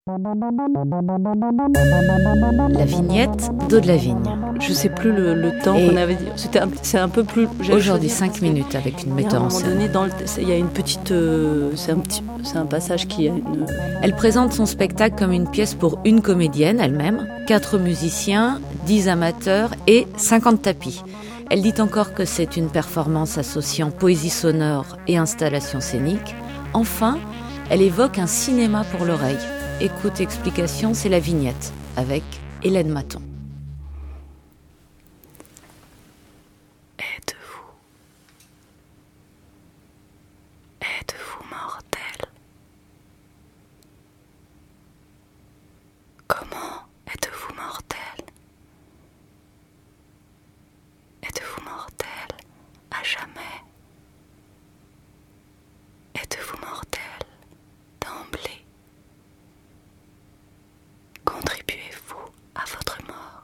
La vignette d'Eau de la Vigne. Je sais plus le temps qu'on avait dit. C'est un peu plus. Aujourd'hui 5 minutes avec une metteur en scène. Il y a une petite. C'est un passage qui a une. Elle présente son spectacle comme une pièce pour une comédienne elle-même, 4 musiciens, 10 amateurs et 50 tapis. Elle dit encore que c'est une performance associant poésie sonore et installation scénique. Enfin, elle évoque un cinéma pour l'oreille. Écoute, explication, c'est la vignette avec Hélène Maton. Êtes-vous mortel? Comment êtes-vous mortel? Êtes-vous mortel à jamais? Êtes-vous mortel d'emblée? Contribuez-vous à votre mort?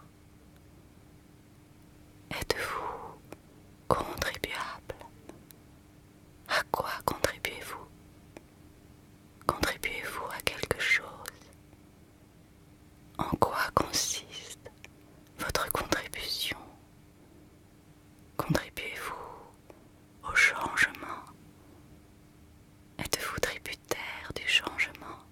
Êtes-vous contribuable? À quoi contribuez-vous? Contribuez-vous à quelque chose? En quoi consiste votre contribution? Contribuez-vous au changement? Êtes-vous tributaire du changement?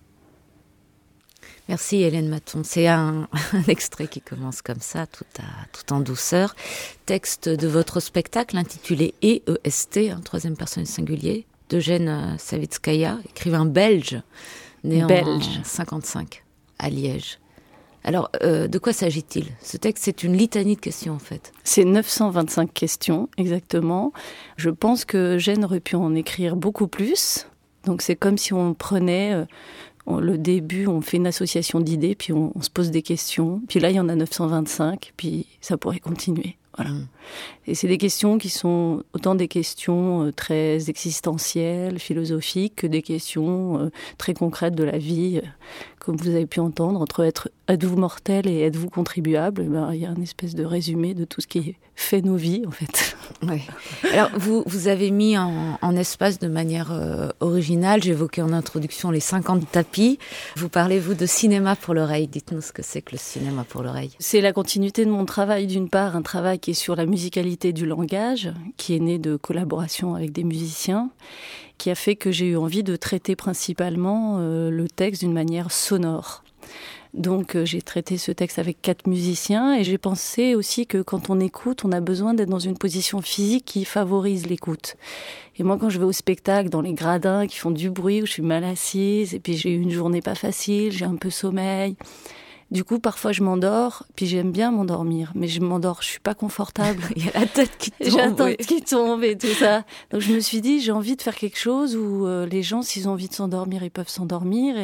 Merci Hélène Maton. C'est un extrait qui commence comme ça, tout en douceur. Texte de votre spectacle intitulé EEST, troisième personne singulier, d'Eugène Savitskaya, écrivain belge, né en 1955 à Liège. Alors, de quoi s'agit-il? Ce texte, c'est une litanie de questions, en fait. C'est 925 questions, exactement. Je pense que Eugène aurait pu en écrire beaucoup plus. Donc, c'est comme si on prenait... le début, on fait une association d'idées, puis on se pose des questions. Puis là, il y en a 925, puis ça pourrait continuer. Voilà. Et c'est des questions qui sont autant des questions très existentielles, philosophiques, que des questions très concrètes de la vie. Comme vous avez pu entendre, entre êtes-vous mortel et êtes-vous contribuable, il y a une espèce de résumé de tout ce qui fait nos vies, en fait. Oui. Alors, vous avez mis en espace de manière originale, j'évoquais en introduction les 50 tapis. Vous parlez, vous, de cinéma pour l'oreille. Dites-nous ce que c'est que le cinéma pour l'oreille. C'est la continuité de mon travail, d'une part, un travail qui est sur la musicalité du langage, qui est né de collaboration avec des musiciens, qui a fait que j'ai eu envie de traiter principalement le texte d'une manière sonore. Donc j'ai traité ce texte avec 4 musiciens et j'ai pensé aussi que quand on écoute, on a besoin d'être dans une position physique qui favorise l'écoute. Et moi, quand je vais au spectacle, dans les gradins qui font du bruit, où je suis mal assise, et puis j'ai eu une journée pas facile, j'ai un peu sommeil... Du coup, parfois, je m'endors, puis j'aime bien m'endormir, mais je m'endors, je suis pas confortable. Il y a la tête qui tombe. J'ai la tête qui tombe et tout ça. Donc, je me suis dit, j'ai envie de faire quelque chose où les gens, s'ils ont envie de s'endormir, ils peuvent s'endormir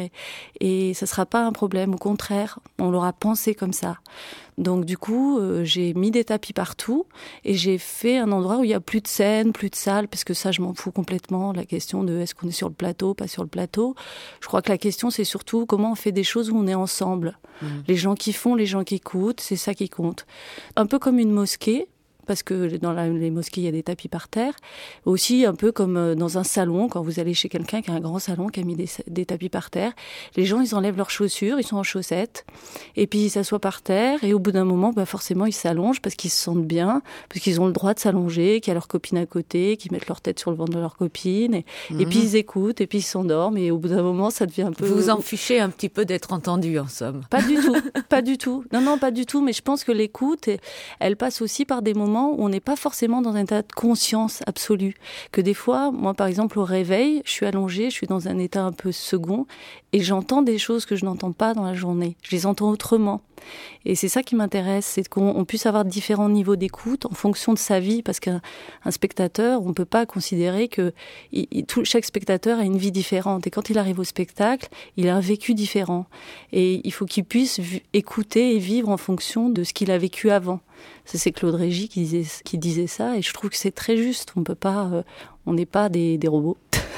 et ça sera pas un problème. Au contraire, on l'aura pensé comme ça. Donc du coup, j'ai mis des tapis partout et j'ai fait un endroit où il y a plus de scène, plus de salle, parce que ça, je m'en fous complètement. La question de est-ce qu'on est sur le plateau, pas sur le plateau. Je crois que la question, c'est surtout comment on fait des choses où on est ensemble. Les gens qui font, les gens qui écoutent, c'est ça qui compte. Un peu comme une mosquée. Parce que dans les mosquées, il y a des tapis par terre. Aussi, un peu comme dans un salon, quand vous allez chez quelqu'un qui a un grand salon, qui a mis des tapis par terre. Les gens, ils enlèvent leurs chaussures, ils sont en chaussettes. Et puis, ils s'assoient par terre. Et au bout d'un moment, forcément, ils s'allongent parce qu'ils se sentent bien, parce qu'ils ont le droit de s'allonger, qu'il y a leur copine à côté, qu'ils mettent leur tête sur le ventre de leur copine. Et puis, ils écoutent, et puis ils s'endorment. Et au bout d'un moment, ça devient un peu... Vous vous en fichez un petit peu d'être entendu, en somme. Pas du tout, pas du tout. Non, pas du tout. Mais je pense que l'écoute, elle passe aussi par des moments où on n'est pas forcément dans un état de conscience absolue. Que des fois, moi par exemple au réveil, je suis allongée, je suis dans un état un peu second et j'entends des choses que je n'entends pas dans la journée. Je les entends autrement. Et c'est ça qui m'intéresse, c'est qu'on puisse avoir différents niveaux d'écoute en fonction de sa vie, parce qu'un spectateur, on ne peut pas considérer que chaque spectateur a une vie différente. Et quand il arrive au spectacle, il a un vécu différent. Et il faut qu'il puisse écouter et vivre en fonction de ce qu'il a vécu avant. Ça, c'est Claude Régis qui disait ça, et je trouve que c'est très juste. On peut pas, on n'est pas des robots.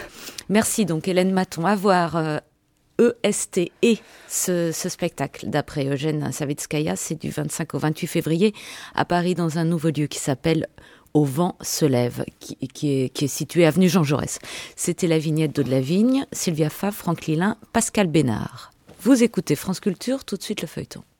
Merci donc Hélène Maton. À voir EST et ce spectacle d'après Eugène Savitskaya, c'est du 25 au 28 février à Paris dans un nouveau lieu qui s'appelle Au vent se lève, qui est situé avenue Jean Jaurès. C'était la vignette d'Eau de la Vigne, Sylvia Favre, Franck Lilin, Pascal Bénard. Vous écoutez France Culture, tout de suite le feuilleton.